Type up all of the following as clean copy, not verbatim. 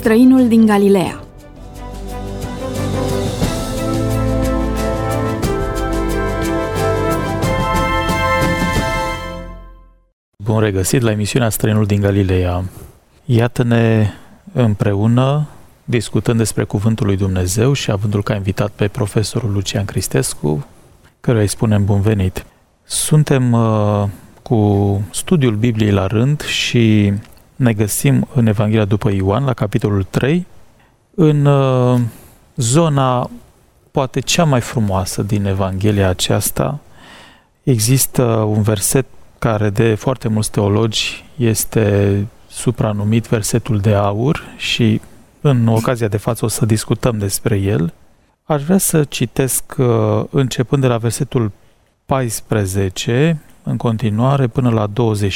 Străinul din Galileea. Bun regăsit la emisiunea Străinul din Galileea. Iată-ne împreună discutând despre Cuvântul lui Dumnezeu și avându-l ca invitat pe profesorul Lucian Cristescu, căruia îi spunem bun venit. Suntem cu studiul Bibliei la rând și ne găsim în Evanghelia după Ioan, la capitolul 3, în zona poate cea mai frumoasă din Evanghelia aceasta. Există un verset care de foarte mulți teologi este supranumit versetul de aur și în ocazia de față o să discutăm despre el. Aș vrea să citesc începând de la versetul 14 în continuare până la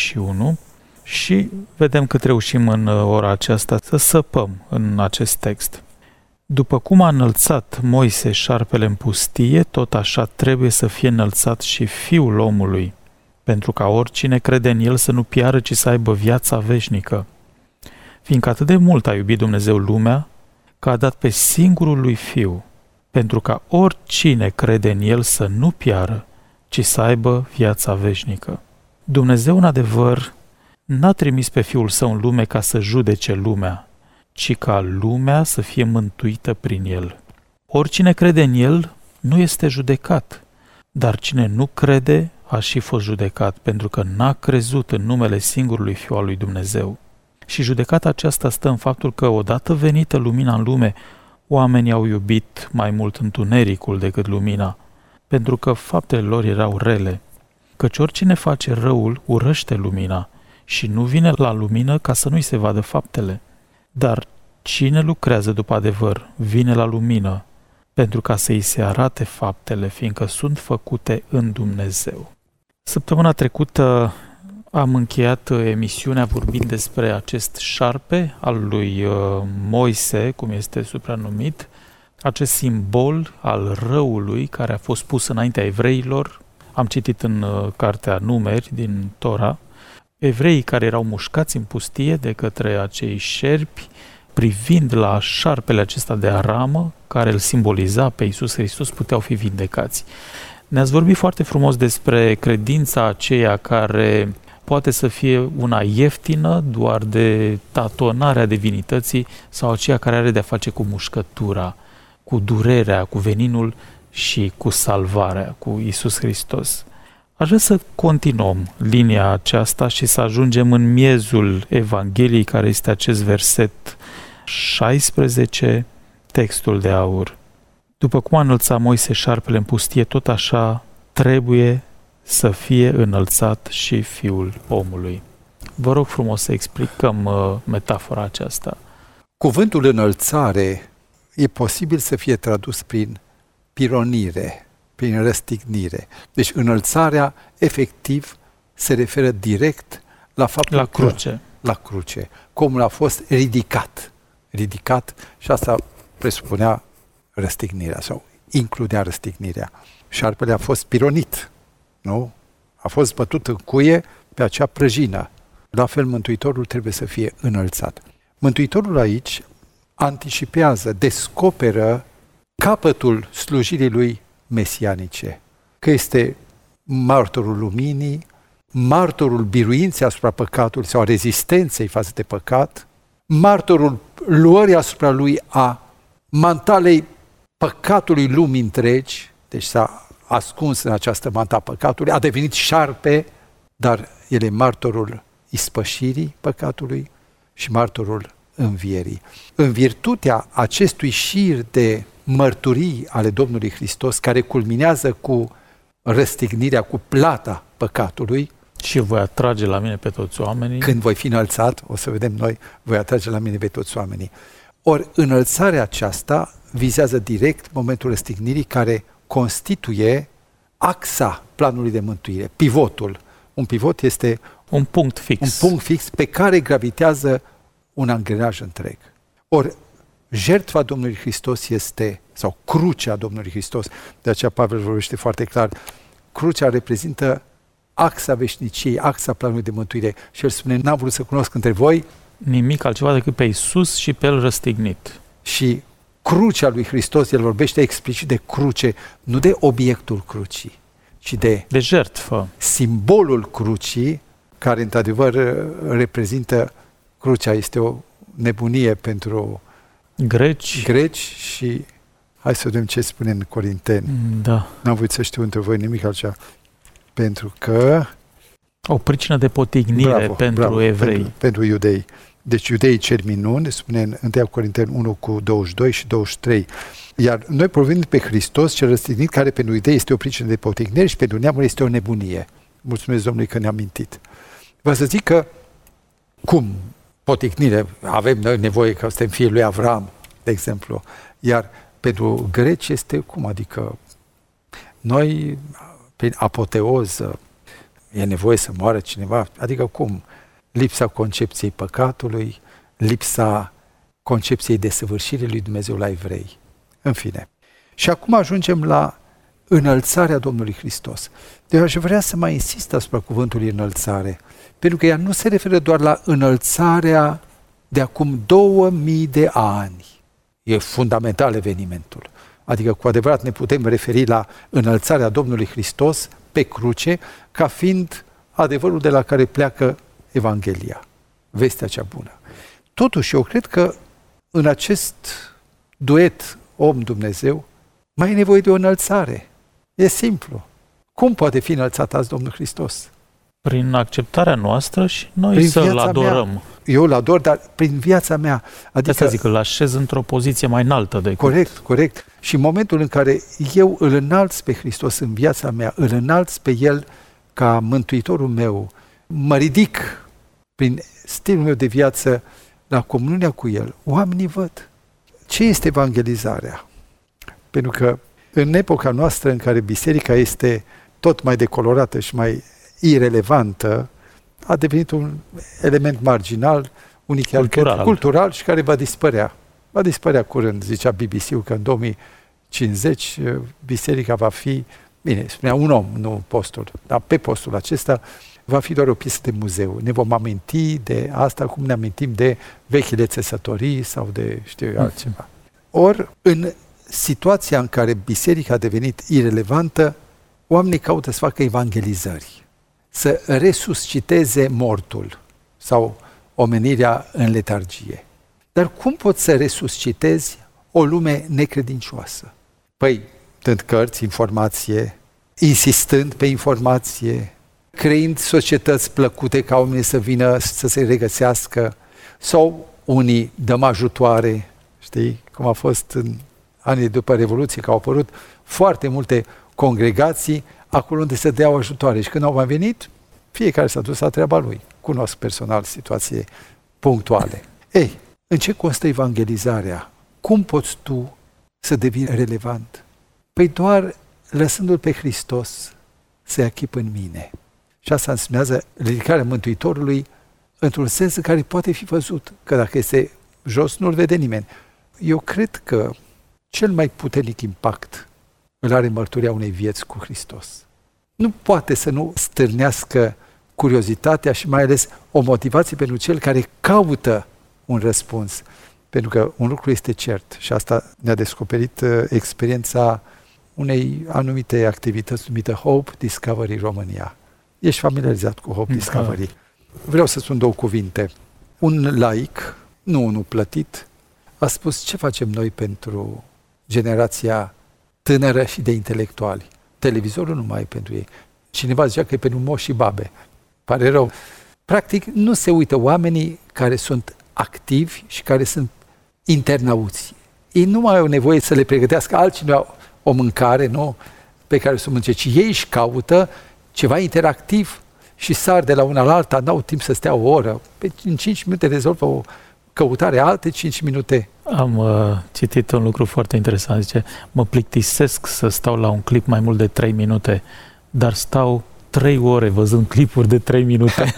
21 și vedem cât reușim în ora aceasta să săpăm în acest text. După cum a înălțat Moise șarpele în pustie, tot așa trebuie să fie înălțat și Fiul omului, pentru ca oricine crede în el să nu piară, ci să aibă viața veșnică. Fiindcă atât de mult a iubit Dumnezeu lumea, că a dat pe singurul lui Fiu, pentru ca oricine crede în el să nu piară, ci să aibă viața veșnică. Dumnezeu, în adevăr, n-a trimis pe Fiul Său în lume ca să judece lumea, ci ca lumea să fie mântuită prin el. Oricine crede în el nu este judecat, dar cine nu crede a și fost judecat, pentru că n-a crezut în numele singurului Fiu al lui Dumnezeu. Și judecata aceasta stă în faptul că, odată venită lumina în lume, oamenii au iubit mai mult întunericul decât lumina, pentru că faptele lor erau rele. Căci oricine face răul urăște lumina și nu vine la lumină ca să nu-i se vadă faptele. Dar cine lucrează după adevăr vine la lumină, pentru ca să-i se arate faptele, fiindcă sunt făcute în Dumnezeu. Săptămâna trecută am încheiat emisiunea vorbind despre acest șarpe al lui Moise, cum este supranumit, acest simbol al răului care a fost pus înaintea evreilor. Am citit în cartea Numeri din Tora, evreii care erau mușcați în pustie de către acei șerpi, privind la șarpele acesta de aramă, care îl simboliza pe Iisus Hristos, puteau fi vindecați. Ne-ați vorbit foarte frumos despre credința aceea care poate să fie una ieftină, doar de tatonarea divinității, sau aceea care are de-a face cu mușcătura, cu durerea, cu veninul și cu salvarea, cu Iisus Hristos. Aș vrea să continuăm linia aceasta și să ajungem în miezul Evangheliei, care este acest verset 16, textul de aur. După cum a înălțat Moise șarpele în pustie, tot așa trebuie să fie înălțat și Fiul omului. Vă rog frumos să explicăm metafora aceasta. Cuvântul înălțare e posibil să fie tradus prin pironire, prin răstignire. Deci înălțarea efectiv se referă direct la faptul la cruce. La cruce. Cum a fost ridicat și asta presupunea răstignirea sau includea răstignirea. Șarpele a fost pironit, nu? A fost bătut în cuie pe acea prăjină. La fel, Mântuitorul trebuie să fie înălțat. Mântuitorul aici anticipează, descoperă capătul slujirii lui mesianice, că este martorul luminii, martorul biruinței asupra păcatului sau a rezistenței față de păcat, martorul luării asupra lui a mantalei păcatului lumii întregi, deci s-a ascuns în această manta păcatului, a devenit șarpe, dar el e martorul ispășirii păcatului și martorul învierii. În virtutea acestui șir de mărturii ale Domnului Hristos, care culminează cu răstignirea, cu plata păcatului, și voi atrage la mine pe toți oamenii. Când voi fi înălțat, o să vedem noi, voi atrage la mine pe toți oamenii. Ori înălțarea aceasta vizează direct momentul răstignirii, care constituie axa planului de mântuire, pivotul. Un pivot este un punct fix pe care gravitează un angrenaj întreg. Ori jertfa Domnului Hristos este, sau crucea Domnului Hristos, de aceea Pavel vorbește foarte clar, crucea reprezintă axa veșniciei, axa planului de mântuire. Și el spune, n-am vrut să cunosc între voi Nimic altceva decât pe Iisus și pe El răstignit. Și crucea lui Hristos, el vorbește explicit de cruce, nu de obiectul crucii, ci de jertfă. Simbolul crucii, care într-adevăr reprezintă crucea. Este o nebunie pentru greci și hai să vedem ce spune în Corinteni. Da. N-am voit să știu între voi nimic altceva. Pentru că... O pricină de potignire pentru evrei. Pentru iudei. Deci iudeii cer minuni, spune în 1 Corinteni 1 cu 22 și 23. Iar noi provenim pe Hristos cel răstignit, care pentru iudei este o pricină de potignire și pentru neamuri este o nebunie. Mulțumesc Domnului că ne-am mintit. Vreau să zic că cum potignire, avem noi nevoie că suntem fiii lui Avram, de exemplu, iar pentru greci este cum? Adică noi, prin apoteoză, e nevoie să moară cineva, adică cum? Lipsa concepției păcatului, lipsa concepției desăvârșirii lui Dumnezeu la evrei. În fine. Și acum ajungem la înălțarea Domnului Hristos. Deci aș vrea să mai insist asupra cuvântului înălțare, pentru că ea nu se referă doar la înălțarea de acum 2000 de ani. E fundamental evenimentul. Adică cu adevărat ne putem referi la înălțarea Domnului Hristos pe cruce ca fiind adevărul de la care pleacă Evanghelia, vestea cea bună. Totuși, eu cred că în acest duet om-Dumnezeu mai e nevoie de o înălțare. E simplu. Cum poate fi înălțat azi Domnul Hristos? Prin acceptarea noastră și noi să-L adorăm. Mea. Eu îl ador, dar prin viața mea. Adică, asta zic, îl așez într-o poziție mai înaltă decât... Corect. Și în momentul în care eu îl înalț pe Hristos în viața mea, îl înalț pe El ca mântuitorul meu, mă ridic prin stilul meu de viață la comuniunea cu El, oamenii văd. Ce este evangelizarea? Pentru că în epoca noastră în care biserica este tot mai decolorată și mai irelevantă, a devenit un element marginal, unii chiar cultural și care va dispărea. Va dispărea curând, zicea BBC-ul că în 2050 biserica va fi, bine, spunea un om, nu postul, dar pe postul acesta va fi doar o piesă de muzeu. Ne vom aminti de asta cum ne amintim de vechile țesătorii sau de altceva. Ori, în situația în care biserica a devenit irelevantă, oamenii caută să facă evangelizări, să resusciteze mortul sau omenirea în letargie. Dar cum poți să resuscitezi o lume necredincioasă? Păi, dând cărți, informație, insistând pe informație, creând societăți plăcute ca oamenii să vină să se regăsească, sau unii dăm ajutoare, știi, cum a fost în anii după Revoluție, că au apărut foarte multe congregații acolo unde se deau ajutoare. Și când au mai venit, fiecare s-a dus la treaba lui. Cunosc personal situații punctuale. Ei, în ce constă evangelizarea? Cum poți tu să devii relevant? Păi doar lăsându-L pe Hristos să ia chip în mine. Și asta înseamnă ridicarea Mântuitorului într-un sens în care poate fi văzut, că dacă este jos, nu-L vede nimeni. Eu cred că cel mai puternic impact îl are mărturia unei vieți cu Hristos. Nu poate să nu stârnească curiozitatea și mai ales o motivație pentru cel care caută un răspuns. Pentru că un lucru este cert și asta ne-a descoperit experiența unei anumite activități numită Hope Discovery România. Ești familiarizat cu Hope Discovery. Vreau să spun două cuvinte. Un laic, nu unul plătit, a spus ce facem noi pentru generația tânără și de intelectuali. Televizorul nu mai e pentru ei. Cineva zicea că e pentru moși și babe. Pare rău. Practic, nu se uită oamenii care sunt activi și care sunt internauți. Ei nu mai au nevoie să le pregătească altcineva o mâncare, nu, pe care să o mănânce, ci ei își caută ceva interactiv și sar de la una la alta, n-au timp să stea o oră. În 5 minute rezolvă o căutare, alte 5 minute. Am citit un lucru foarte interesant, zice, mă plictisesc să stau la un clip mai mult de 3 minute, dar stau 3 ore văzând clipuri de 3 minute.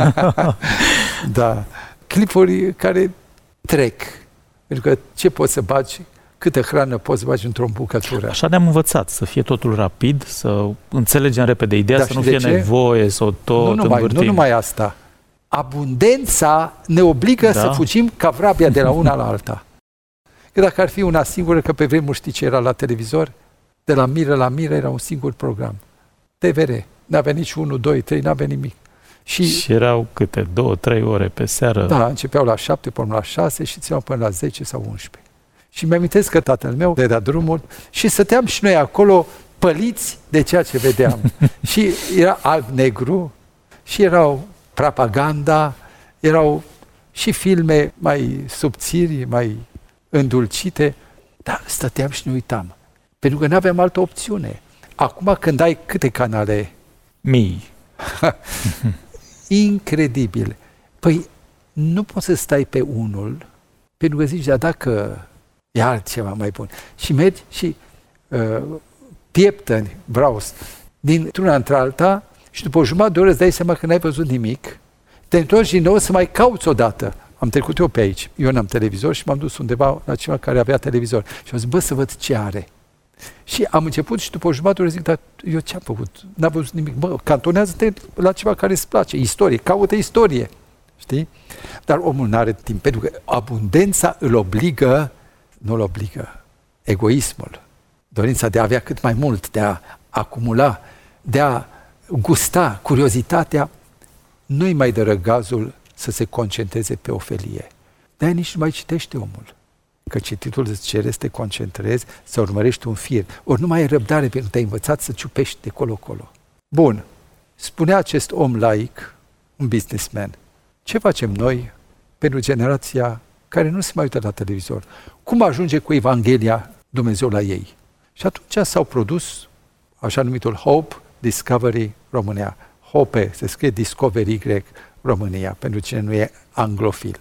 Da, clipuri care trec. Pentru că ce poți să bagi, câtă hrană poți să bagi într-o bucătură. Așa ne-am învățat, să fie totul rapid, să înțelegem repede ideea, să nu fie nevoie să o tot învârtim. Nu numai asta. abundența ne obligă să fugim ca vrabia de la una la alta. Că dacă ar fi una singură, că pe vremuri știi ce era la televizor? De la miră la miră era un singur program. TVR. N-avea nici 1, 2, 3, n-avea nimic. Și erau câte 2-3 ore pe seară? Da, începeau la 7 până la 6 și țineau până la 10 sau 11. Și mi-amintesc că tatăl meu dădea drumul și stăteam și noi acolo păliți de ceea ce vedeam. Și era alb-negru și erau propaganda, erau și filme mai subțiri, mai îndulcite, dar stăteam și ne uitam. Pentru că nu aveam altă opțiune. Acum când ai câte canale? Mii. Incredibil. Păi nu poți să stai pe unul, pentru că zici, dacă e altceva mai bun. Și mergi și pieptăni, braus, dintr-una într-alta și după o jumătate de oră îți dai seama că n-ai văzut nimic, te întorci din nou să mai cauți odată. Am trecut eu pe aici, eu n-am televizor și m-am dus undeva la cineva care avea televizor. Și am zis, bă, să văd ce are. Și am început și după o jumătate de oră zic, dar eu ce-am făcut? N-am văzut nimic. Bă, cantonează-te la ceva care îți place, istorie, caută istorie. Știi? Dar omul n-are timp, pentru că abundența îl obligă, nu îl obligă, egoismul, dorința de a avea cât mai mult, de a acumula, de a gusta, curiozitatea, nu-i mai dă răgazul să se concentreze pe ofelie. De-aia nici nu mai citește omul. Că cititul îți cere să te concentrezi, să urmărești un fir. Ori nu mai ai răbdare pentru că te-ai învățat să ciupești de colo-colo. Bun, spunea acest om laic, un businessman, ce facem noi pentru generația care nu se mai uită la televizor? Cum ajunge cu Evanghelia Dumnezeu la ei? Și atunci s-au produs așa numitul Hope Discovery România. Hope se scrie Discovery Y România, pentru cine nu e anglofil.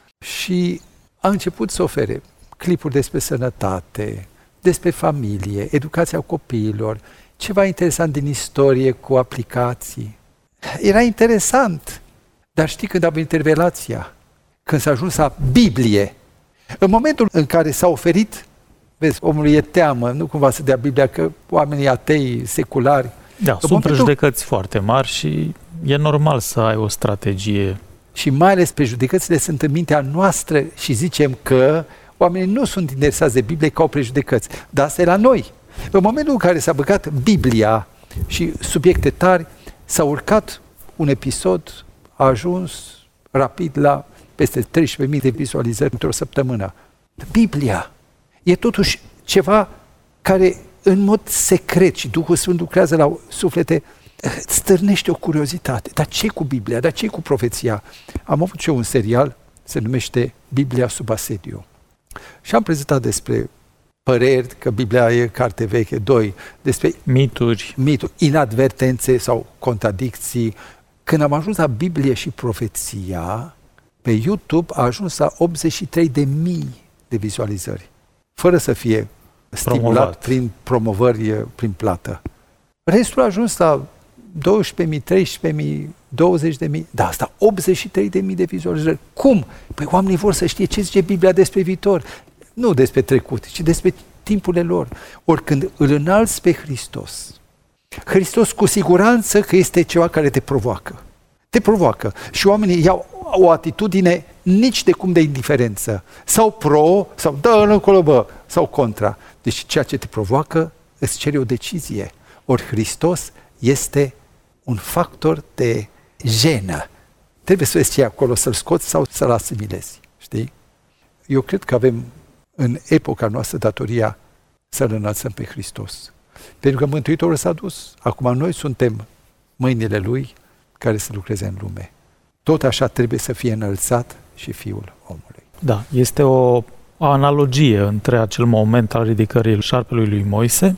Și a început să ofere clipuri despre sănătate, despre familie, educația copiilor, ceva interesant din istorie cu aplicații. Era interesant, dar știi când a venit revelația? Când s-a ajuns la Biblie. În momentul în care s-a oferit, vezi, omului e teamă, nu cumva să dea Biblia, că oamenii atei, seculari. Da, sunt prejudecăți foarte mari și e normal să ai o strategie. Și mai ales prejudecățile sunt în mintea noastră și zicem că oamenii nu sunt interesați de Biblie ca au prejudecăți. Dar asta e la noi. În momentul în care s-a băgat Biblia și subiecte tari, s-a urcat un episod, a ajuns rapid la peste 13.000 de vizualizări într-o săptămână. Biblia e totuși ceva care în mod secret și Duhul Sfânt lucrează la suflete, stârnește o curiozitate. Dar ce cu Biblia? Dar ce cu profeția? Am avut și eu un serial, se numește Biblia sub asediu. Și am prezentat despre păreri, că Biblia e carte veche, 2, despre mituri, inadvertențe sau contradicții. Când am ajuns la Biblie și profeția, pe YouTube a ajuns la 83.000 de vizualizări, fără să fie stimulat prin promovări, prin plată. Restul a ajuns la 12.000, 13.000, 20.000, dar asta 83.000 de vizualizări. Cum? Păi oamenii vor să știe ce zice Biblia despre viitor, nu despre trecut, ci despre timpurile lor. Ori când îl înalți pe Hristos, Hristos cu siguranță că este ceva care te provoacă. Te provoacă. Și oamenii iau o atitudine nici de cum de indiferență. Sau pro, sau dă-l încolo, bă, sau contra. Deci ceea ce te provoacă îți cere o decizie. Ori Hristos este un factor de jenă. Trebuie să vezi ce e acolo, să-l scoți sau să-l asimilezi. Știi? Eu cred că avem în epoca noastră datoria să-L înălțăm pe Hristos. Pentru că Mântuitorul s-a dus. Acum noi suntem mâinile Lui care să lucreze în lume. Tot așa trebuie să fie înălțat și Fiul omului. Da, este o analogie între acel moment al ridicării șarpelui lui Moise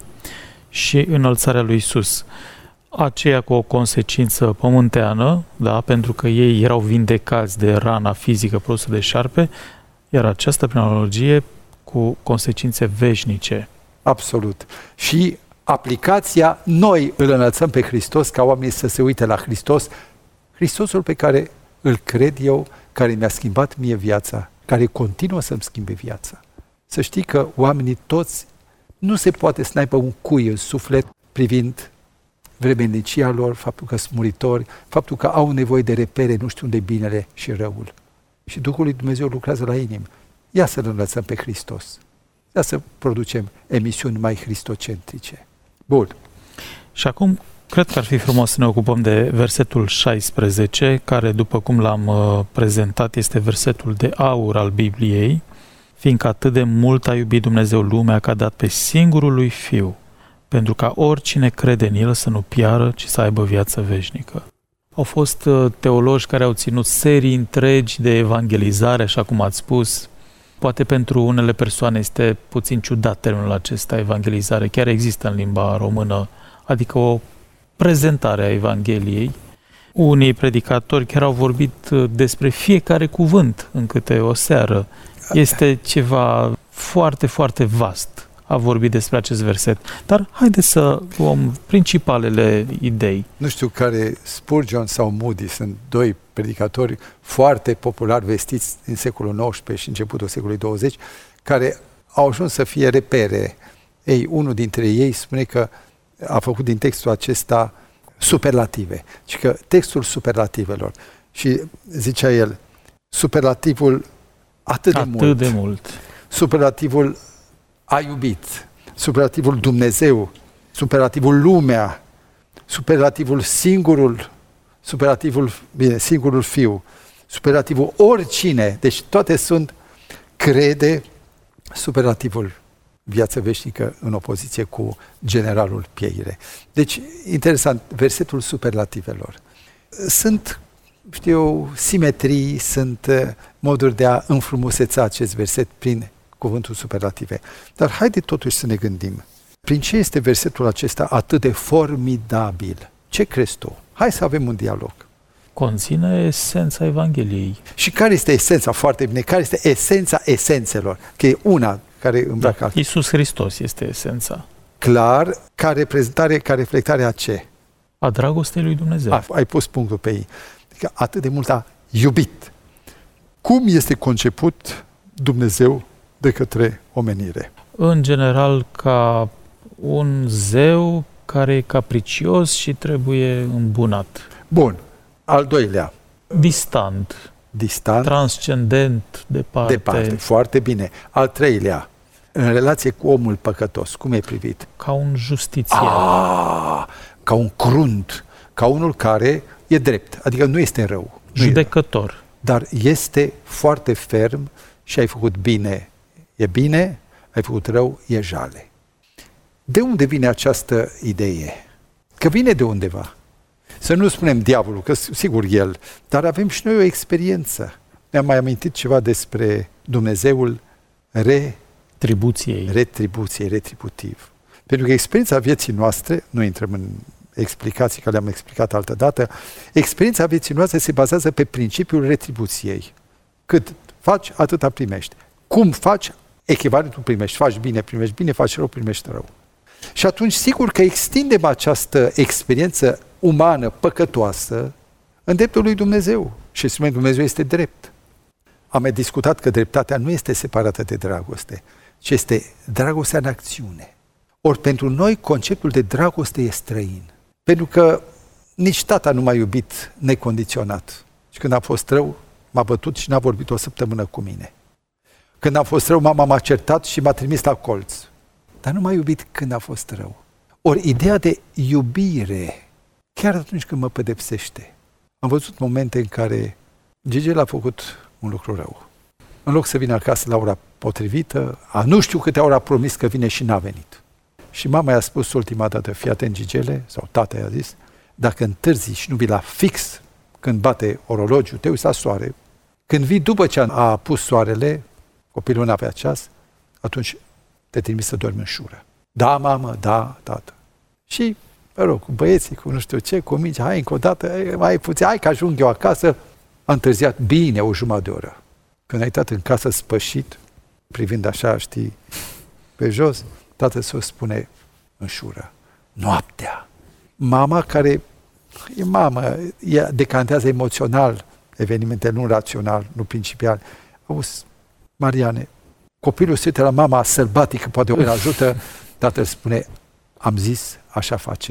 și înălțarea lui Iisus. Aceea cu o consecință pământeană, da, pentru că ei erau vindecați de rana fizică produsă de șarpe, iar aceasta, prin analogie, cu consecințe veșnice. Absolut. Și aplicația, noi îl înălțăm pe Hristos ca oamenii să se uite la Hristos, Hristosul pe care îl cred eu, care mi-a schimbat mie viața, care continuă să-mi schimbe viața. Să știi că oamenii toți, nu se poate să n-aibă un cui în suflet privind vremelnicia lor, faptul că sunt muritori, faptul că au nevoie de repere, nu știu unde e binele și răul. Și Duhul lui Dumnezeu lucrează la inimă. Ia să-L învățăm pe Hristos. Ia să producem emisiuni mai hristocentrice. Bun. Și acum, cred că ar fi frumos să ne ocupăm de versetul 16, care, după cum l-am prezentat, este versetul de aur al Bibliei, fiindcă atât de mult a iubit Dumnezeu lumea că a dat pe singurul lui Fiu, pentru ca oricine crede în El să nu piară, ci să aibă viață veșnică. Au fost teologi care au ținut serii întregi de evangelizare, așa cum ați spus. Poate pentru unele persoane este puțin ciudat termenul acesta, evangelizare. Chiar există în limba română, adică o prezentare a Evangheliei. Unii predicatori chiar au vorbit despre fiecare cuvânt în câte o seară. Este ceva foarte, foarte vast a vorbit despre acest verset. Dar haideți să luăm principalele idei. Nu știu care, Spurgeon sau Moody, sunt doi predicatori foarte populari vestiți din secolul XIX și începutul secolului 20, care au ajuns să fie repere. Ei, unul dintre ei spune că a făcut din textul acesta superlative. Și că textul superlativelor. Și zicea el, superlativul atât de mult. Superlativul a iubit, superlativul Dumnezeu, superlativul lumea, superlativul singurul Fiu, superlativul oricine, deci toate sunt, crede, superlativul viață veșnică în opoziție cu generalul pieire. Deci, interesant, versetul superlativelor. Sunt, simetrii, sunt moduri de a înfrumuseța acest verset prin cuvântul superlative. Dar haide totuși să ne gândim. Prin ce este versetul acesta atât de formidabil? Ce crezi tu? Hai să avem un dialog. Conține esența Evangheliei. Și care este esența? Foarte bine. Care este esența esențelor? Că e una care îmbracă altă. Iisus Hristos este esența. Clar, ca reprezentare, ca reflectare a ce? A dragostei lui Dumnezeu. Ai pus punctul pe ei. Adică atât de mult a iubit. Cum este conceput Dumnezeu de către omenire? În general, ca un zeu care e capricios și trebuie îmbunat. Bun. Al doilea. Distant. Transcendent, departe. Foarte bine. Al treilea. În relație cu omul păcătos. Cum e privit? Ca un justițiar. Ca un crunt. Ca unul care e drept. Adică nu este rău. Judecător. Dar este foarte ferm și ai făcut bine. E bine, ai făcut rău, e jale. De unde vine această idee? Că vine de undeva. Să nu spunem diavolul, că sigur el, dar avem și noi o experiență. Ne-am mai amintit ceva despre Dumnezeul retributiv. Pentru că experiența vieții noastre, nu intrăm în explicații, că le-am explicat altă dată, experiența vieții noastre se bazează pe principiul retribuției. Cât faci, atâta primești. Cum faci, echivalentul primești. Faci bine, faci rău, primești rău. Și atunci, sigur că extindem această experiență umană, păcătoasă, în dreptul lui Dumnezeu. Și spunem, Dumnezeu este drept. Am mai discutat că dreptatea nu este separată de dragoste, ci este dragostea în acțiune. Ori pentru noi, conceptul de dragoste e străin. Pentru că nici tata nu m-a iubit necondiționat. Și când a fost rău, m-a bătut și n-a vorbit o săptămână cu mine. Când a fost rău, mama m-a certat și m-a trimis la colț. Dar nu m-a iubit când a fost rău. Ori ideea de iubire, chiar atunci când mă pedepsește. Am văzut momente în care Gigel a făcut un lucru rău. În loc să vină acasă la ora potrivită, nu știu câte ori a promis că vine și n-a venit. Și mama i-a spus ultima dată, fii atent, Gigele, sau tata i-a zis, dacă întârzi și nu vii la fix când bate orologiul, te uiți la soare. Când vii după ce a pus soarele, copilul n-avea ceas, atunci te trimis să dormi în șură. Da, mamă, da, tată. Și, cu băieții, cu nu știu ce, cu mici, hai încă o dată, mai puțin, hai că ajung eu acasă. A întârziat bine o jumătate de oră. Când a intrat în casă spășit, privind așa, pe jos, tatăl său spune în șură, noaptea. Mama care e mamă, ea decantează emoțional evenimente, nu rațional, nu principial. Auzi, Mariane, copilul se uită la mama sălbatică, poate o ajută, tatăl spune, am zis, așa facem.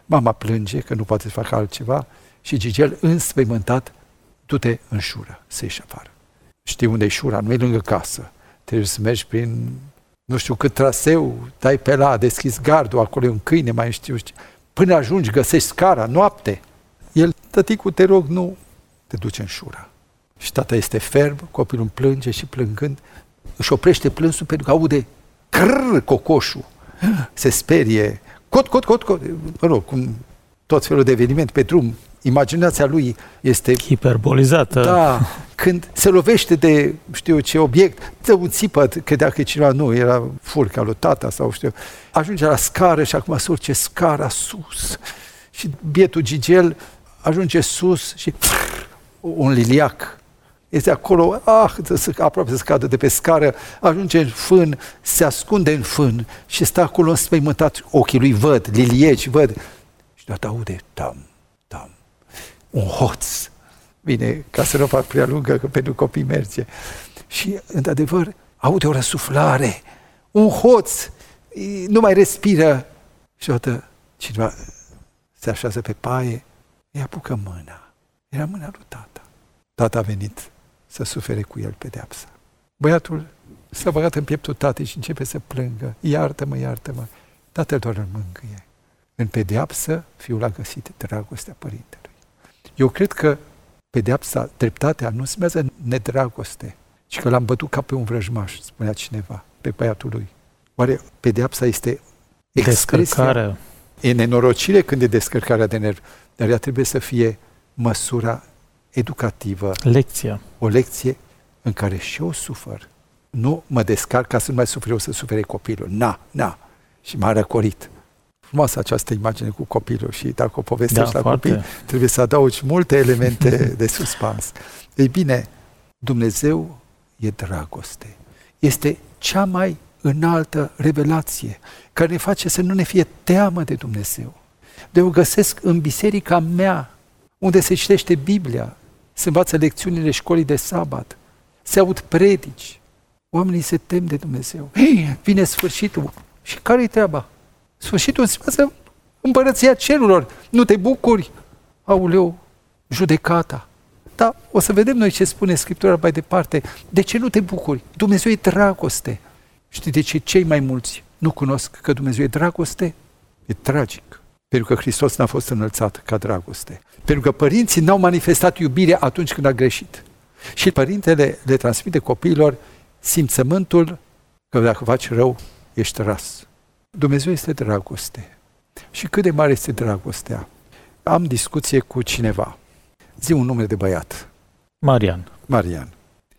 Mama plânge că nu poate să facă altceva și Gigel, înspăimântat, du-te în Șură, să ieși afară. Știi unde e Șura? Nu e lângă casă. Trebuie să mergi prin nu știu cât traseu, dai pe la, deschizi gardul, acolo e un câine, mai știu. Până ajungi, găsești scara, noapte. El, tăticu, te rog, nu te duci în Șura. Și tata este ferm, copilul plânge și plângând își oprește plânsul pentru că aude cocoșul. Se sperie, cot. Mă rog, cum tot felul de eveniment pe drum. Imaginația lui este hiperbolizată. Da, când se lovește de, știu ce obiect, dă un țipăt, credea că cineva, nu, era furca lui tata sau știu. Ajunge la scară și acum se urce scara sus. Și bietul Gigel ajunge sus și un liliac este acolo, aproape să scadă de pe scară, ajunge în fân, se ascunde în fân și stă acolo înspăimântat, ochii lui văd, lilieci văd. Și deodată aude, tam, un hoț. Bine, ca să nu fac prea lungă, că pentru copii merge. Și, într-adevăr, aude o răsuflare, un hoț, nu mai respiră. Și deodată cineva se așează pe paie, îi apucă mâna. Era mâna lui tata. Tata a venit să sufere cu el pedeapsa. Băiatul s-a băgat în pieptul tatei și începe să plângă. Iartă-mă. Tatăl doar îl mângâie. În pedeapsă, fiul a găsit dragostea părintelui. Eu cred că pedeapsa, dreptatea, nu înseamnă nedragoste, ci că l-am bătut ca pe un vrăjmaș, spunea cineva, pe băiatul lui. Oare pedeapsa este descărcarea? E nenorocire când e descărcarea de nervi, dar ea trebuie să fie măsura educativă. Lecția. O lecție în care și eu sufăr. Nu mă descarc ca să nu mai suferi eu, să sufere copilul. Na. Și m-a răcorit. Frumoasă această imagine cu copilul și dacă o povestești la copii, trebuie să adaugi multe elemente de suspans. Ei bine, Dumnezeu e dragoste. Este cea mai înaltă revelație care ne face să nu ne fie teamă de Dumnezeu. De o găsesc în biserica mea, unde se citește Biblia, se învață lecțiunile școlii de sabat, se aud predici, oamenii se tem de Dumnezeu. Vine sfârșitul. Și care-i treaba? Sfârșitul înseamnă împărăția cerurilor. Nu te bucuri? Aoleu, judecata. Da, o să vedem noi ce spune Scriptura mai departe. De ce nu te bucuri? Dumnezeu e dragoste. Știi de ce cei mai mulți nu cunosc că Dumnezeu e dragoste? E tragic. Pentru că Hristos n-a fost înălțat ca dragoste. Pentru că părinții n-au manifestat iubire atunci când a greșit. Și părintele le transmite copiilor simțământul că dacă faci rău, ești ras. Dumnezeu este dragoste. Și cât de mare este dragostea? Am discuție cu cineva. Zi un nume de băiat. Marian.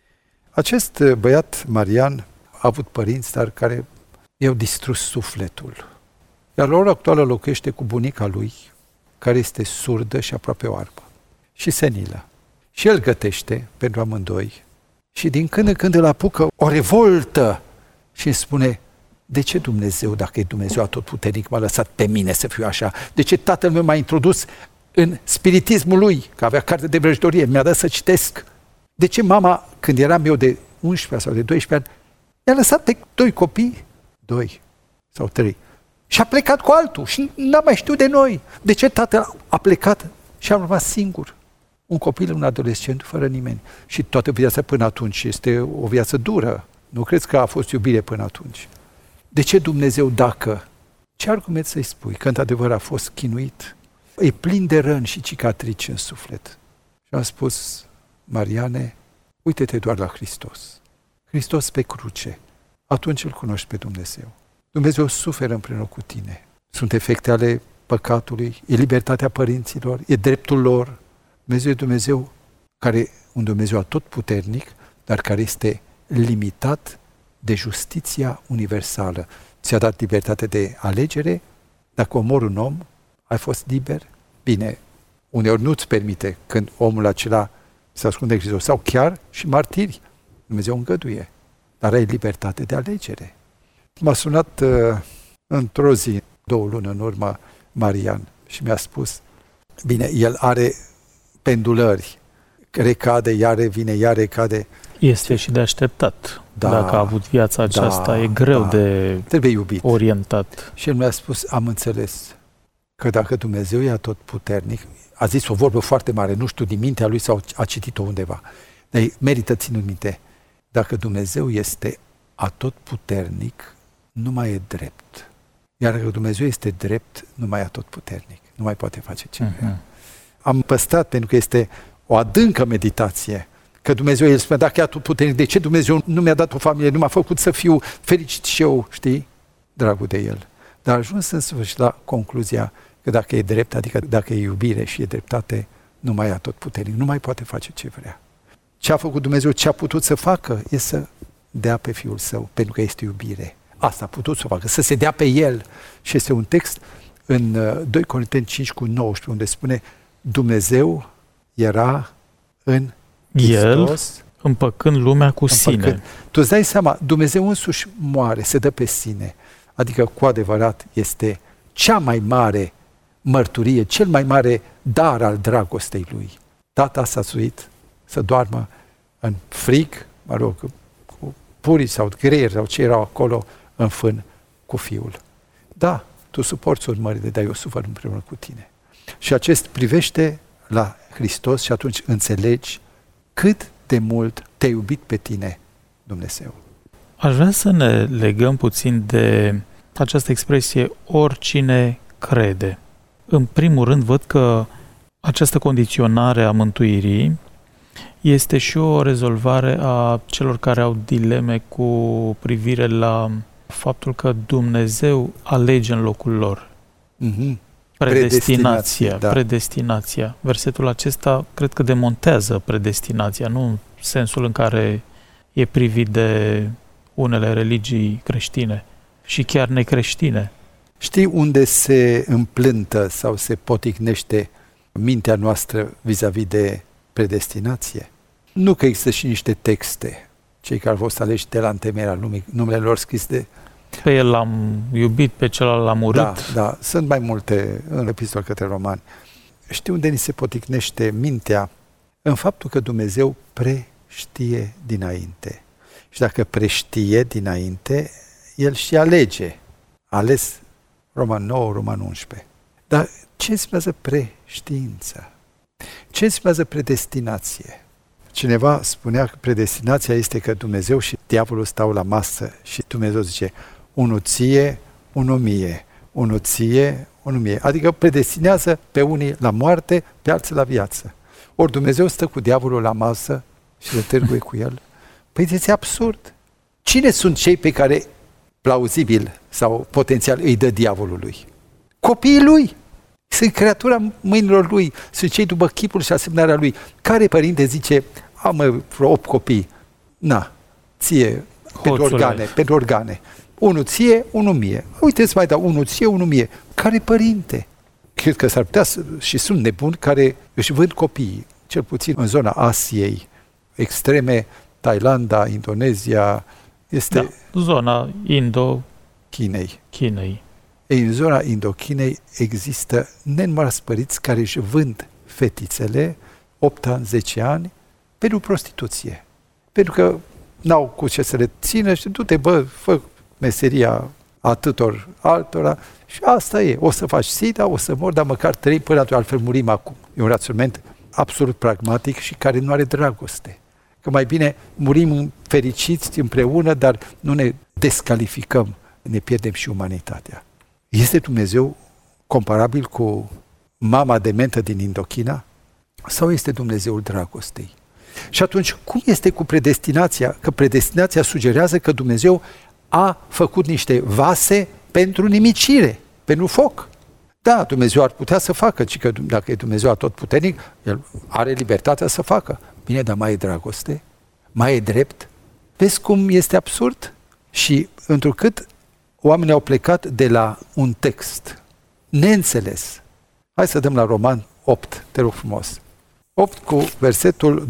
Acest băiat, Marian, a avut părinți, dar care i-au distrus sufletul. Iar la ora actuală locuiește cu bunica lui, care este surdă și aproape oarbă. Și senilă. Și el gătește pentru amândoi. Și din când în când îl apucă o revoltă și îmi spune: de ce Dumnezeu, dacă e Dumnezeu atotputernic, m-a lăsat pe mine să fiu așa? De ce tatăl meu m-a introdus în spiritismul lui, că avea carte de vrăjitorie, mi-a dat să citesc? De ce mama, când eram eu de 11 sau de 12 ani, mi-a lăsat pe 2 copii, 2 sau 3, și a plecat cu altul și n-a mai știut de noi? De ce tatăl a plecat și am rămas singur? Un copil, un adolescent, fără nimeni. Și toată viața până atunci este o viață dură. Nu crezi că a fost iubire până atunci? De ce Dumnezeu dacă? Ce argument să-i spui? Că într-adevăr a fost chinuit? E plin de răni și cicatrici în suflet. Și am spus: Mariane, uite-te doar la Hristos. Hristos pe cruce. Atunci îl cunoști pe Dumnezeu. Dumnezeu suferă împreună cu tine. Sunt efecte ale păcatului, e libertatea părinților, e dreptul lor. Dumnezeu e Dumnezeu care, un Dumnezeu atotputernic, dar care este limitat de justiția universală. Ți-a dat libertate de alegere, dacă omori un om, ai fost liber? Bine, uneori nu-ți permite când omul acela se ascunde în Hristos, sau chiar și martiri. Dumnezeu îngăduie, dar ai libertate de alegere. M-a sunat într-o zi, 2 luni în urmă, Marian, și mi-a spus: bine, el are pendulări, recade, iar revine, iar recade. Este și de așteptat. Da, dacă a avut viața aceasta, e greu de trebuie iubit. Orientat. Și el mi-a spus: am înțeles. că dacă Dumnezeu e atotputernic, a zis o vorbă foarte mare, nu știu din mintea lui sau a citit-o undeva, dar merită ținut minte. Dacă Dumnezeu este atotputernic, nu mai e drept. Iar dacă Dumnezeu este drept, nu mai e atotputernic. Nu mai poate face ce vrea. Am păstrat pentru că este o adâncă meditație. Că Dumnezeu, El spune, dacă e atotputernic, de ce Dumnezeu nu mi-a dat o familie, nu m-a făcut să fiu fericit și eu, știi? Dragul de El. Dar a ajuns în sfârșit la concluzia că dacă e drept, adică dacă e iubire și e dreptate, nu mai e atotputernic, nu mai poate face ce vrea. Ce a făcut Dumnezeu, ce a putut să facă, e să dea pe Fiul Său, pentru că este iubire. Asta a putut să o facă, să se dea pe El. Și este un text în 2 Corinteni 5:19, unde spune Dumnezeu era în Hristos, El împăcând lumea cu sine. Tu îți dai seama, Dumnezeu însuși moare, se dă pe sine. Adică, cu adevărat, este cea mai mare mărturie, cel mai mare dar al dragostei Lui. Tata s-a suit să doarmă în frig, mă rog, cu purii sau greieri sau ce erau acolo, în fân cu Fiul. Da, tu suporți urmările, dar eu sufăr împreună cu tine. Și acest privește la Hristos și atunci înțelegi cât de mult te-a iubit pe tine Dumnezeu. Aș vrea să ne legăm puțin de această expresie, oricine crede. În primul rând, văd că această condiționare a mântuirii este și o rezolvare a celor care au dileme cu privire la faptul că Dumnezeu alege în locul lor. Predestinația. Versetul acesta cred că demontează predestinația, nu în sensul în care e privit de unele religii creștine și chiar necreștine. Știi unde se împlântă sau se poticnește mintea noastră vis-a-vis de predestinație? Nu că există și niște texte, cei care au fost aleși de la întemeierea lumii, numele lor scris de... Pe el l-am iubit, pe celălalt l-am urât. Da, sunt mai multe în epistolă către Romani. Știi unde ni se poticnește mintea? În faptul că Dumnezeu preștie dinainte. Și dacă preștie dinainte, El și alege. Ales Roman 9, Roman 11. Dar ce înseamnă preștiință? Ce înseamnă predestinație? Cineva spunea că predestinația este că Dumnezeu și diavolul stau la masă și Dumnezeu zice, unul ție, unul mie, unul ție, unul mie. Adică predestinează pe unii la moarte, pe alții la viață. Ori Dumnezeu stă cu diavolul la masă și se târguie cu el. Păi este absurd. Cine sunt cei pe care plauzibil sau potențial îi dă diavolului? Copiii lui. Sunt creatura mâinilor lui, sunt cei după chipul și asemănarea lui. Care părinte zice, am vreo 8 copii, ție, pentru organe. Unul ție, unul mie. Uite, îți mai dau unul ție, unul mie. Care părinte? Cred că s-ar putea și sunt nebuni care își vând copiii, cel puțin în zona Asiei, extreme, Thailanda, Indonezia, este... Da, zona Indo-Chinei. Ei, în zona Indochinei există nenumărați părinți care își vând fetițele 8 ani, 10 ani pentru prostituție. Pentru că n-au cu ce să le țină și du-te, fă meseria atâtor altora și asta e. O să faci sida, o să mor, dar măcar 3 până atunci, altfel murim acum. E un raționament absolut pragmatic și care nu are dragoste. Că mai bine murim fericiți împreună, dar nu ne descalificăm, ne pierdem și umanitatea. Este Dumnezeu comparabil cu mama dementă din Indochina? Sau este Dumnezeul dragostei? Și atunci, cum este cu predestinația? Că predestinația sugerează că Dumnezeu a făcut niște vase pentru nimicire, pentru foc. Da, Dumnezeu ar putea să facă, ci că dacă e Dumnezeu atotputernic, El are libertatea să facă. Bine, dar mai e dragoste? Mai e drept? Vezi cum este absurd? Și întrucât oamenii au plecat de la un text neînțeles. Hai să dăm la Roman 8, te rog frumos. 8 cu versetul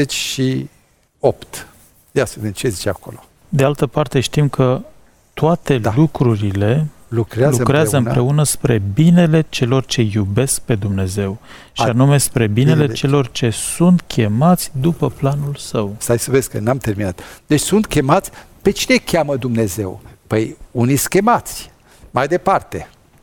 28. Ia să vedem ce zice acolo. De altă parte știm că toate lucrurile lucrează împreună spre binele celor ce iubesc pe Dumnezeu și anume spre binele celor ce sunt chemați după planul Său. Stai să vezi că n-am terminat. Deci sunt chemați, pe cine cheamă Dumnezeu? Păi unii sunt chemați. Mai departe.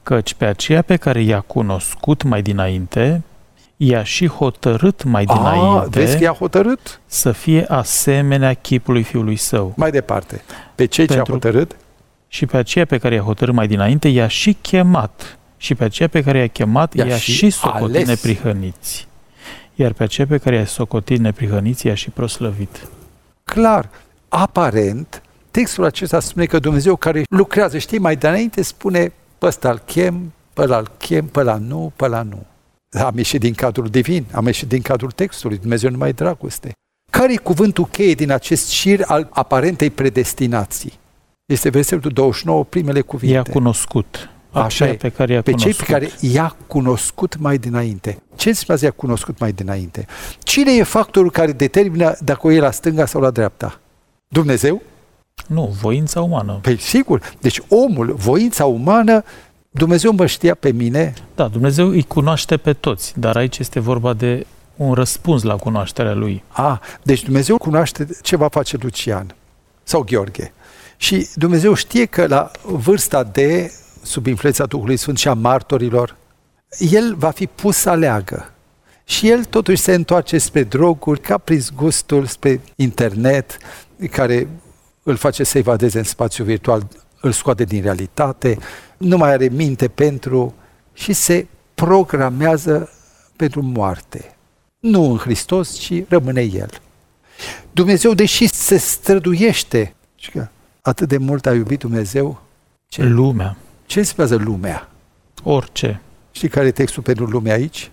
căci pe aceea pe care i-a cunoscut mai dinainte, i-a și hotărât mai dinainte vezi că i-a hotărât? Să fie asemenea chipului Fiului Său. Mai departe, pe cei ce a hotărât? Și pe aceea pe care i-a hotărât mai dinainte, i-a și chemat. Și pe aceea pe care i-a chemat, i-a și socotit neprihăniți. Iar pe aceea pe care i-a socotit neprihăniți, i-a și proslăvit. Clar, aparent, textul acesta spune că Dumnezeu care lucrează, știi, mai dinainte spune pe ăsta îl chem, pe ăla îl chem, pe ăla nu, pe ăla nu. Am ieșit din cadrul divin, am ieșit din cadrul textului, Dumnezeu numai dragoste. Care e cuvântul cheie din acest șir al aparentei predestinații? Este versetul 29, primele cuvinte. I-a cunoscut. Așa e, pe care i-a pe cunoscut. cei pe care i-a cunoscut mai dinainte. Ce înseamnă i-a cunoscut mai dinainte? Cine e factorul care determină dacă o e la stânga sau la dreapta? Dumnezeu? Nu, voința umană. Păi sigur, deci omul, voința umană, Dumnezeu mă știa pe mine. Da, Dumnezeu îi cunoaște pe toți, dar aici este vorba de un răspuns la cunoașterea lui. Deci Dumnezeu cunoaște ce va face Lucian sau Gheorghe. Și Dumnezeu știe că la vârsta de, sub influența Duhului Sfânt și a martorilor, el va fi pus să aleagă. Și el totuși se întoarce spre droguri, că a prins gustul spre internet, care îl face să evadeze în spațiu virtual, îl scoate din realitate, nu mai are minte pentru și se programează pentru moarte. Nu în Hristos, ci rămâne el. Dumnezeu, deși se străduiește, atât de mult a iubit Dumnezeu, lumea. Ce înseamnă lumea? Orice. Știi care e textul pentru lume aici?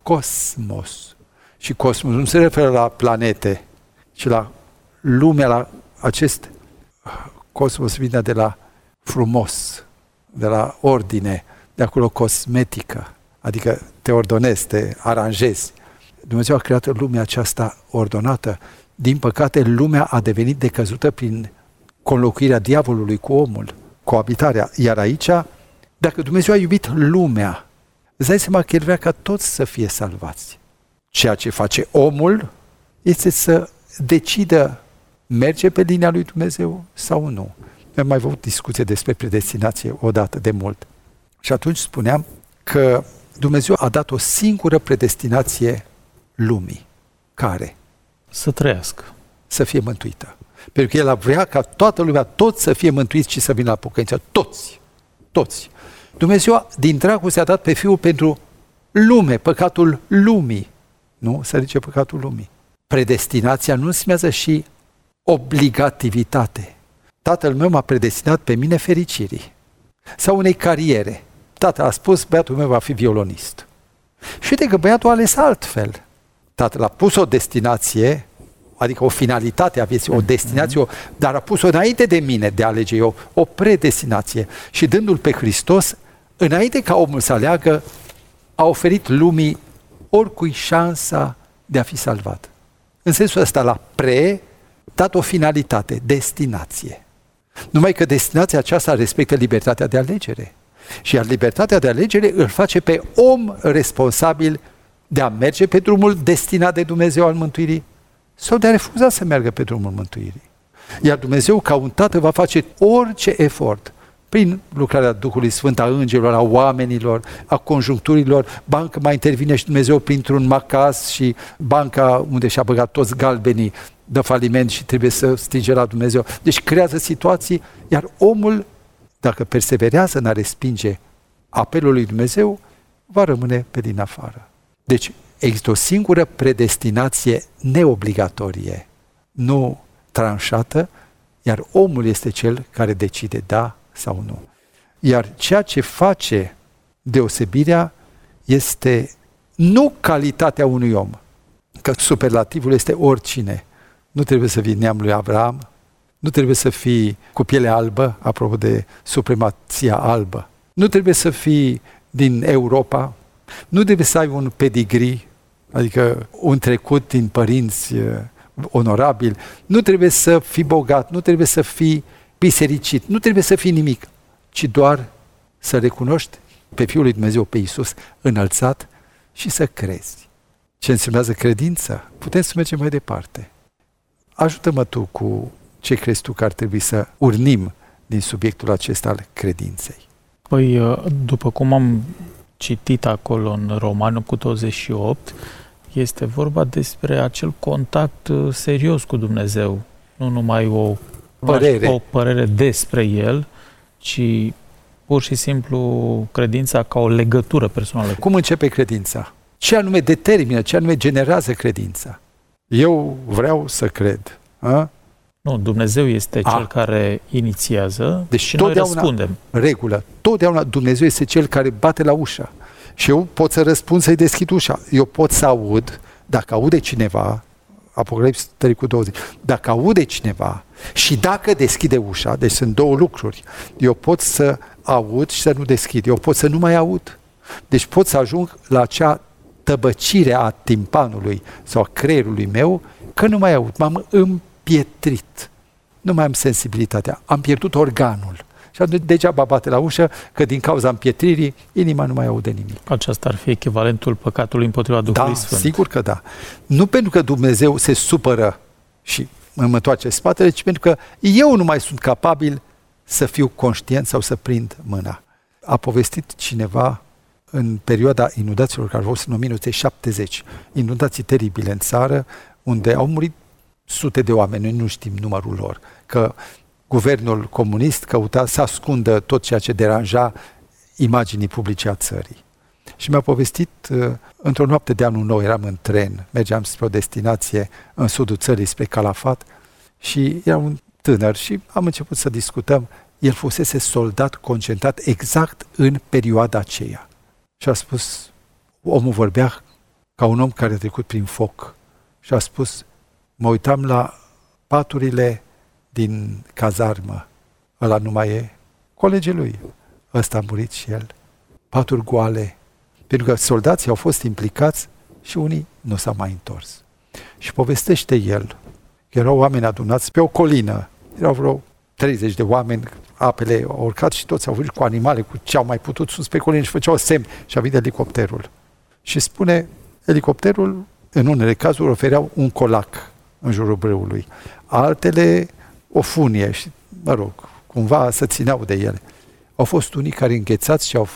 Cosmos. Și cosmos nu se referă la planete, ci la lumea, la acest cosmos vine de la frumos, de la ordine, de acolo cosmetică, adică te ordonezi, te aranjezi. Dumnezeu a creat lumea aceasta ordonată. Din păcate, lumea a devenit decăzută prin conlocuirea diavolului cu omul, coabitarea. Iar aici, dacă Dumnezeu a iubit lumea, îți dai seama că El vrea ca toți să fie salvați. Ceea ce face omul este să decidă merge pe linia lui Dumnezeu sau nu. Am mai avut discuție despre predestinație odată de mult. Și atunci spuneam că Dumnezeu a dat o singură predestinație lumii. Care? Să trăiască. Să fie mântuită. Pentru că El vrea ca toată lumea, toți să fie mântuiți și să vină la pocăință. Toți. Toți. Dumnezeu din dragoste a dat pe Fiul pentru lume, păcatul lumii. Nu? Să zice păcatul lumii. Predestinația nu înseamnă și obligativitate. Tatăl meu m-a predestinat pe mine fericirii. Sau unei cariere. Tatăl a spus, băiatul meu va fi violonist. Și uite că băiatul a ales altfel. Tatăl a pus o destinație, adică o finalitate a vieții, o destinație, dar a pus-o înainte de mine de a alege eu, o predestinație. Și dându-l pe Hristos, înainte ca omul să aleagă, a oferit lumii oricui șansa de a fi salvat. În sensul ăsta, la dat o finalitate, destinație. Numai că destinația aceasta respectă libertatea de alegere. Și iar libertatea de alegere îl face pe om responsabil de a merge pe drumul destinat de Dumnezeu al mântuirii sau de a refuza să meargă pe drumul mântuirii. Iar Dumnezeu, ca un tată, va face orice efort prin lucrarea Duhului Sfânt, a îngerilor, a oamenilor, a conjuncturilor. Banca mai intervine și Dumnezeu printr-un macaz și banca unde și-a băgat toți galbenii dă faliment și trebuie să stige la Dumnezeu. Deci creează situații, iar omul, dacă perseverează în a respinge apelul lui Dumnezeu, va rămâne pe din afară. Deci există o singură predestinație neobligatorie, nu tranșată, iar omul este cel care decide da sau nu. Iar ceea ce face deosebirea este nu calitatea unui om, că superlativul este oricine. Nu trebuie să fii neamul lui Avram, nu trebuie să fii cu piele albă, apropo de supremația albă, nu trebuie să fii din Europa, nu trebuie să ai un pedigree, adică un trecut din părinți onorabil, nu trebuie să fii bogat, nu trebuie să fii bisericit, nu trebuie să fii nimic, ci doar să recunoști pe Fiul lui Dumnezeu, pe Iisus, înălțat și să crezi. Ce înseamnă credință? Putem să mergem mai departe. Ajută-mă tu cu ce crezi tu că ar trebui să urnim din subiectul acesta al credinței. Păi, după cum am citit acolo în Romanul cu 28, este vorba despre acel contact serios cu Dumnezeu. Nu numai o părere despre El, ci pur și simplu credința ca o legătură personală. Cum începe credința? Ce anume determină, ce anume generează credința? Eu vreau să cred. A? Nu, Dumnezeu este cel care inițiază, deci și noi răspundem. Regulă. Totdeauna Dumnezeu este cel care bate la ușă. Și eu pot să răspund să-i deschid ușa. Eu pot să aud, dacă aude cineva, Apocalipsa 3:20, dacă aude cineva și dacă deschide ușa, deci sunt două lucruri, eu pot să aud și să nu deschid. Eu pot să nu mai aud. Deci pot să ajung la acea tăbăcire a timpanului sau a creierului meu, că nu mai aud. M-am împietrit. Nu mai am sensibilitatea. Am pierdut organul. Și atunci degeaba bate la ușă, că din cauza împietririi, inima nu mai aude nimic. Aceasta ar fi echivalentul păcatului împotriva Duhului Sfânt. Da, sigur că da. Nu pentru că Dumnezeu se supără și îmi întoarce spatele, ci pentru că eu nu mai sunt capabil să fiu conștient sau să prind mâna. A povestit cineva în perioada inundațiilor care au fost în 1970, inundații teribile în țară, unde au murit sute de oameni, noi nu știm numărul lor, că guvernul comunist căuta să ascundă tot ceea ce deranja imaginii publice a țării. Și mi-a povestit, într-o noapte de anul nou, eram în tren, mergeam spre o destinație în sudul țării, spre Calafat, și era un tânăr și am început să discutăm. El fusese soldat concentrat exact în perioada aceea. Și a spus, omul vorbea ca un om care a trecut prin foc. Și a spus, mă uitam la paturile din cazarmă, ăla nu mai e, colegii lui, ăsta a murit și el, paturi goale, pentru că soldații au fost implicați și unii nu s-au mai întors. Și povestește el că erau oameni adunați pe o colină, erau vreo 30 de oameni, apele au urcat și toți au venit cu animale, cu ce au mai putut sus pe colină și făceau semn și a venit elicopterul. Și spune, elicopterul în unele cazuri ofereau un colac în jurul brâului, altele o funie și, mă rog, cumva să țineau de ele. Au fost unii care înghețați și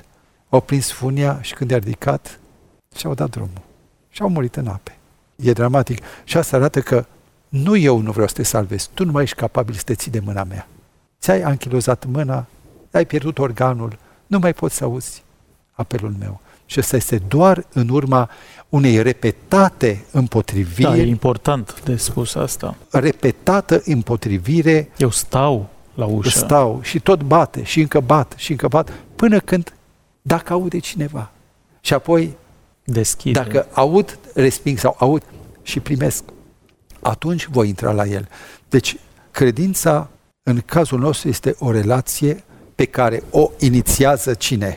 au prins funia și când i-a ridicat și-au dat drumul. Și au murit în ape. E dramatic. Și asta arată că nu eu nu vreau să te salvezi, tu nu mai ești capabil să te ții de mâna mea. Ți-ai anchilozat mâna, ai pierdut organul, nu mai poți să auzi apelul meu. Și ăsta este doar în urma unei repetate împotriviri. Da, e important de spus asta. Repetată împotrivire. Eu stau la ușă. Stau și tot bate și încă bat și încă bat până când, dacă aude cineva. Și apoi, deschide. Dacă aud, resping sau aud și primesc, atunci voi intra la el. Deci, credința, în cazul nostru, este o relație pe care o inițiază cine?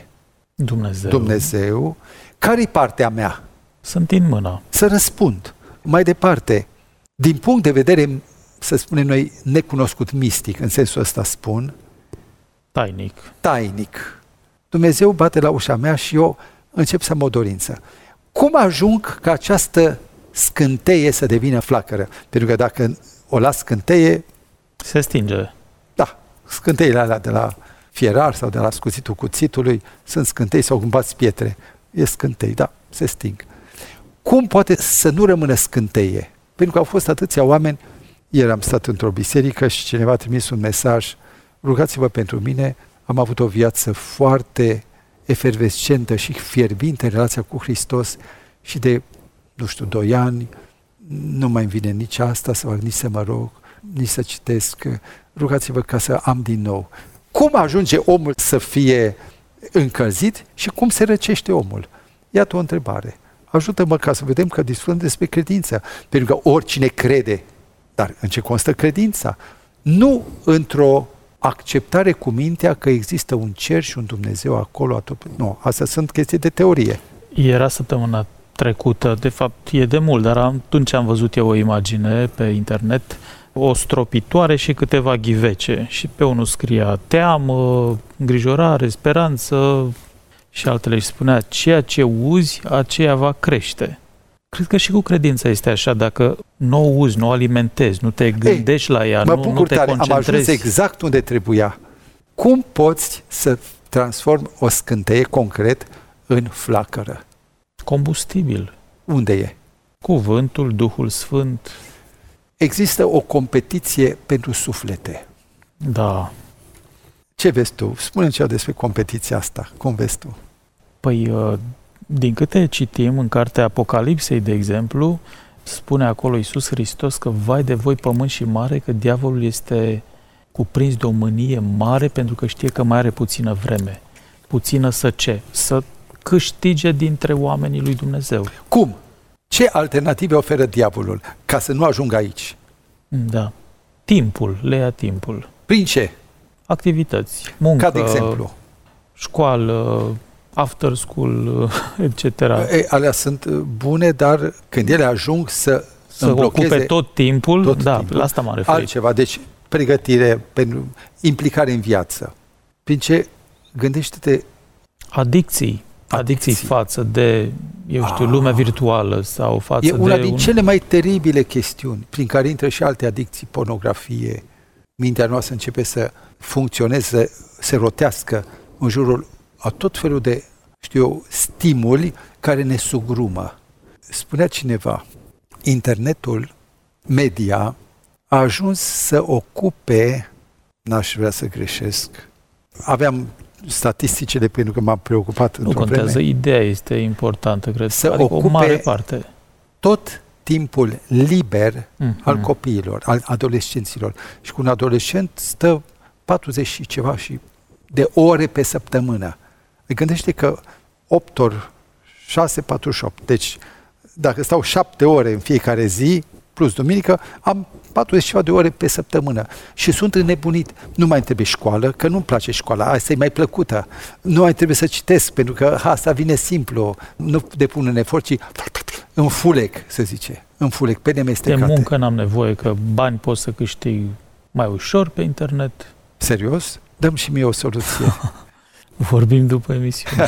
Dumnezeu. Care-i partea mea? Să întind mâna. Să răspund. Mai departe, din punct de vedere, să spunem noi, necunoscut, mistic, în sensul ăsta spun, tainic. Dumnezeu bate la ușa mea și eu încep să am o dorință. Cum ajung ca această scânteie să devină flacără? Pentru că dacă o las scânteie, se stinge. Da, scânteile alea de la fierar sau de la scuțitul cuțitului sunt scântei sau gâmbați pietre. E scântei, da, se sting. Cum poate să nu rămână scânteie? Pentru că au fost atâția oameni. Ieri am stat într-o biserică și cineva a trimis un mesaj, rugați-vă pentru mine, am avut o viață foarte efervescentă și fierbinte în relația cu Hristos și de, 2 ani, nu mai îmi vine nici asta să fac, nici să mă rog, nici să citesc, rugați-vă ca să am din nou. Cum ajunge omul să fie încălzit și cum se răcește omul? Iată o întrebare. Ajută-mă ca să vedem că discutăm despre credință. Pentru că oricine crede, dar în ce constă credința? Nu într-o acceptare cu mintea că există un cer și un Dumnezeu acolo. Nu, astea sunt chestii de teorie. Era săptămâna trecută, de fapt e de mult, dar atunci am văzut eu o imagine pe internet, o stropitoare și câteva ghivece. Și pe unul scria teamă, îngrijorare, speranță și altele își spunea ceea ce uzi, aceea va crește. Cred că și cu credința este așa, dacă nu o uzi, nu o alimentezi, nu te gândești la ea, nu te concentrezi. Am ajuns exact unde trebuia. Cum poți să transform o scânteie concret în flacără. Combustibil. Unde e? Cuvântul, Duhul Sfânt. Există o competiție pentru suflete. Da. Ce vezi tu? Spune-mi ceva despre competiția asta. Cum vezi tu? Păi, din câte citim în cartea Apocalipsei, de exemplu, spune acolo Iisus Hristos că vai de voi pământ și mare, că diavolul este cuprins de o mânie mare pentru că știe că mai are puțină vreme. Puțină să ce? Să câștige dintre oamenii lui Dumnezeu. Cum? Ce alternative oferă diavolul ca să nu ajungă aici? Da. Timpul, le ia timpul. Prin ce? Activități, muncă, Ca de exemplu? școală, after school, etc. Alea sunt bune, dar când ele ajung să ocupe tot timpul, la asta m-am referit. Altceva, deci pregătire, pentru implicare în viață. Prin ce? Gândește-te... Adicții față de, lumea virtuală sau față de... E una din cele mai teribile chestiuni prin care intră și alte adicții, pornografie. Mintea noastră începe să funcționeze, să se rotească în jurul a tot felul de, stimuli care ne sugrumă. Spunea cineva, internetul, media, a ajuns să ocupe, n-aș vrea să greșesc, aveam statisticile pentru că m-am preocupat într-o vreme. Nu contează, ideea este importantă, cred. Să ocupe o mare parte. Tot timpul liber al copiilor, al adolescenților. Și cu un adolescent stă 40 și ceva și de ore pe săptămână. Gândește că 8 ori 6, 48. Deci, dacă stau 7 ore în fiecare zi, plus duminică, am 40 ceva de ore pe săptămână. Și sunt înnebunit. Nu mai trebuie școală, că nu-mi place școala, asta e mai plăcută. Nu mai trebuie să citesc, pentru că asta vine simplu. Nu depun în efort, ci înfulec, se zice. Înfulec, pe nemestecate. De muncă n-am nevoie, că bani pot să câștig mai ușor pe internet. Serios? Dăm și mie o soluție. Vorbim după emisiune.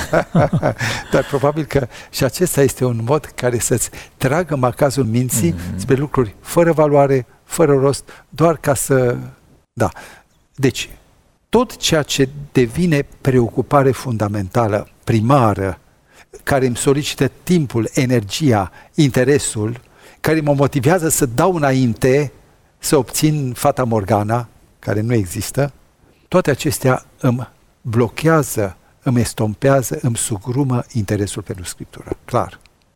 Dar probabil că și acesta este un mod care să-ți tragă macazul minții spre lucruri fără valoare, fără rost, doar ca să... Da. Deci, tot ceea ce devine preocupare fundamentală, primară, care îmi solicită timpul, energia, interesul, care mă motivează să dau înainte, să obțin fata Morgana, care nu există, toate acestea îmi blochează, îmi estompează, îmi sugrumă interesul pentru Scriptură. Clar.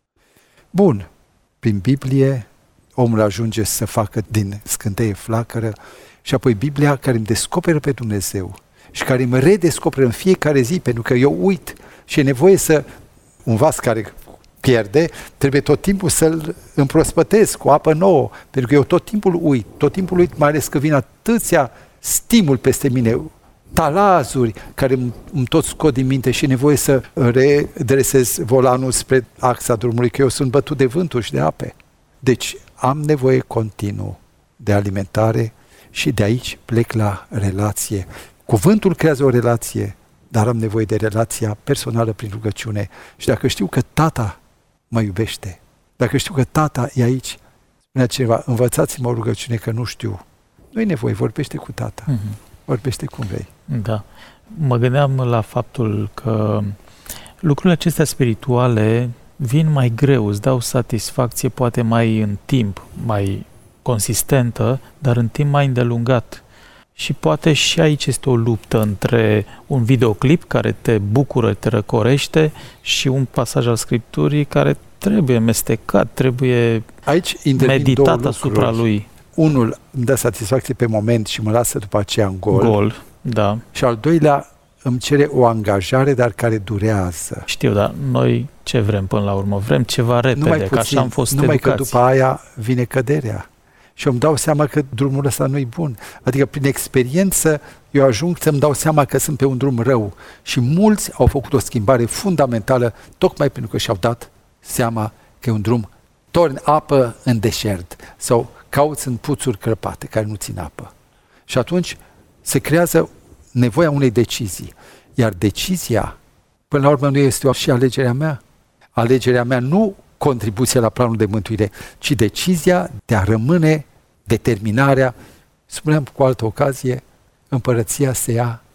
Bun. Prin Biblie, omul ajunge să facă din scânteie flacără și apoi Biblia care îmi descoperă pe Dumnezeu și care îmi redescoperă în fiecare zi, pentru că eu uit și e nevoie să, un vas care pierde, trebuie tot timpul să-l împrospătez cu apă nouă, pentru că eu tot timpul uit, mai ales că vin atâția stimul peste mine, talazuri care îmi tot scot din minte și e nevoie să redresez volanul spre axa drumului, că eu sunt bătut de vânturi și de ape. Deci am nevoie continuu de alimentare și de aici plec la relație. Cuvântul creează o relație, dar am nevoie de relația personală prin rugăciune. Și dacă știu că Tata mă iubește, dacă știu că Tata e aici, spunea cineva, învățați-mă o rugăciune că nu știu. Nu e nevoie, vorbește cu Tata. Vorbește cum vrei. Da. Mă gândeam la faptul că lucrurile acestea spirituale vin mai greu, îți dau satisfacție poate mai în timp, mai consistentă, dar în timp mai îndelungat. Și poate și aici este o luptă între un videoclip care te bucură, te răcorește și un pasaj al Scripturii care trebuie mestecat, trebuie aici meditat asupra lui. Unul îmi dă satisfacție pe moment și mă lasă după aceea în gol. Da. Și al doilea îmi cere o angajare, dar care durează. Știu, dar noi ce vrem până la urmă? Vrem ceva repede, că așa am fost numai educați. Că după aia vine căderea. Și îmi dau seama că drumul ăsta nu-i bun. Adică prin experiență eu ajung să-mi dau seama că sunt pe un drum rău. Și mulți au făcut o schimbare fundamentală tocmai pentru că și-au dat seama că e un drum torni apă în deșert sau cauți în puțuri crăpate care nu țin apă. Și atunci se creează nevoia unei decizii. Iar decizia, până la urmă, nu este și alegerea mea. Alegerea mea nu contribuția la planul de mântuire, ci decizia de a rămâne, determinarea. Spuneam cu altă ocazie, împărăția se ia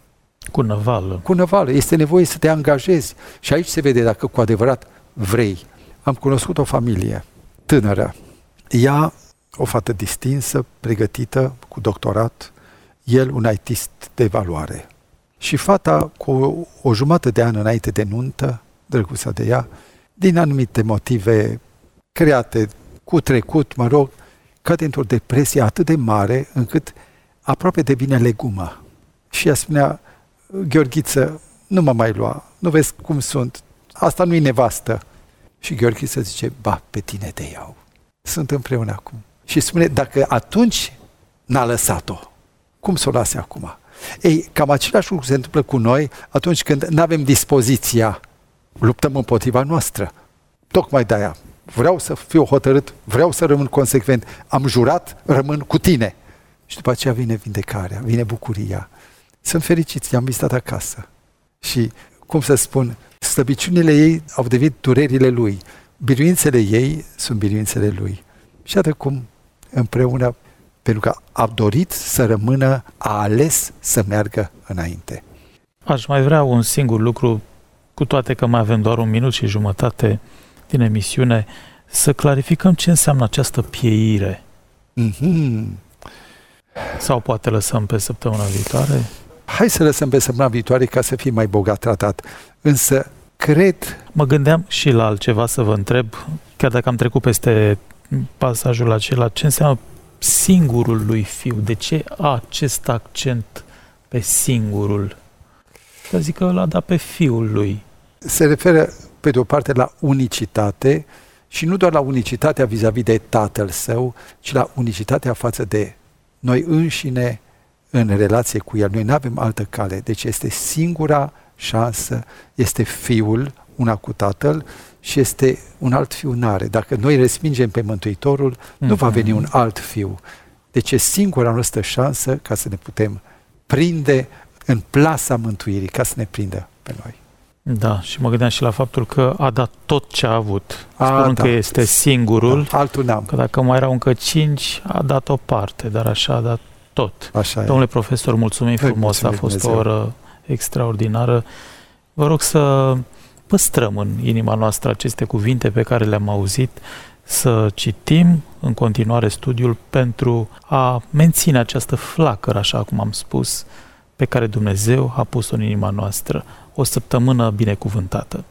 Cu năvală. Cu năvală. Este nevoie să te angajezi. Și aici se vede dacă cu adevărat vrei. Am cunoscut o familie tânără. Ea, o fată distinsă, pregătită, cu doctorat, el un IT-ist de valoare. Și fata, cu o jumătate de an înainte de nuntă, drăguța de ea, din anumite motive create cu trecut, cade într-o depresie atât de mare încât aproape devine legumă. Și ea spunea, Gheorghiță, nu mă mai lua, nu vezi cum sunt, asta nu-i nevastă. Și Gheorghiță zice, ba, pe tine te iau. Sunt împreună acum. Și spune, dacă atunci n-a lăsat-o, cum să o lase acum? Ei, cam același lucru se întâmplă cu noi atunci când nu avem dispoziția, luptăm împotriva noastră. Tocmai de-aia, vreau să fiu hotărât, vreau să rămân consecvent, am jurat, rămân cu tine. Și după aceea vine vindecarea, vine bucuria. Sunt fericiți, i-am vizitat acasă. Și, cum să spun, slăbiciunile ei au devenit durerile lui. Biruințele ei sunt biruințele lui. Și atât cum împreună, pentru că a dorit să rămână, a ales să meargă înainte. Aș mai vrea un singur lucru, cu toate că mai avem doar 1 minut și jumătate din emisiune, să clarificăm ce înseamnă această pieire. Sau poate lăsăm pe săptămâna viitoare? Hai să lăsăm pe săptămâna viitoare ca să fii mai bogat tratat. Însă, cred... Mă gândeam și la altceva să vă întreb, chiar dacă am trecut peste pasajul acela, ce înseamnă singurul lui fiu? De ce acest accent pe singurul? Că zic că l-a dat pe fiul lui. Se referă, pe de o parte, la unicitate și nu doar la unicitatea vis-a-vis de tatăl său, ci la unicitatea față de noi înșine în relație cu el. Noi nu avem altă cale. Deci este singura șansă, este fiul, una cu tatăl, și este un alt fiu n-are. Dacă noi respingem pe Mântuitorul, nu va veni un alt fiu. Deci e singura noastră șansă ca să ne putem prinde în plasa mântuirii, ca să ne prindă pe noi. Da, și mă gândeam și la faptul că a dat tot ce a avut. Spun că este singurul, altul n-am. Că dacă mai erau încă 5, a dat o parte, dar așa a dat tot. Așa Domnule profesor, mulțumim frumos, a fost o oră extraordinară. Vă rog să păstrăm în inima noastră aceste cuvinte pe care le-am auzit, să citim în continuare studiul pentru a menține această flacără, așa cum am spus, pe care Dumnezeu a pus-o în inima noastră. O săptămână binecuvântată!